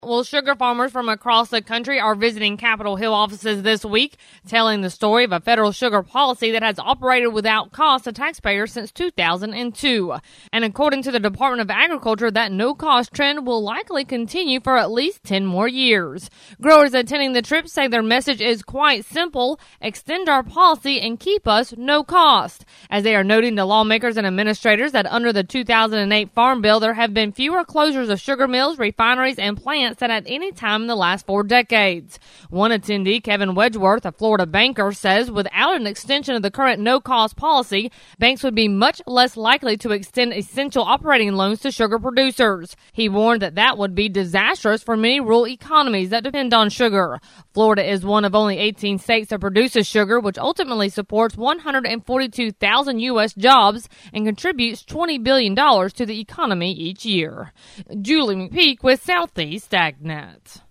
Well, sugar farmers from across the country are visiting Capitol Hill offices this week, telling the story of a federal sugar policy that has operated without cost to taxpayers since 2002. And according to the Department of Agriculture, that no-cost trend will likely continue for at least 10 more years. Growers attending the trip say their message is quite simple: extend our policy and keep us no cost. As they are noting to lawmakers and administrators that under the 2008 Farm Bill, there have been fewer closures of sugar mills, refineries, and plants than at any time in the last 4 decades. One attendee, Kevin Wedgeworth, a Florida banker, says without an extension of the current no-cost policy, banks would be much less likely to extend essential operating loans to sugar producers. He warned that would be disastrous for many rural economies that depend on sugar. Florida is one of only 18 states that produces sugar, which ultimately supports 142,000 U.S. jobs and contributes $20 billion to the economy each year. Julie McPeak with Southeast AgNet.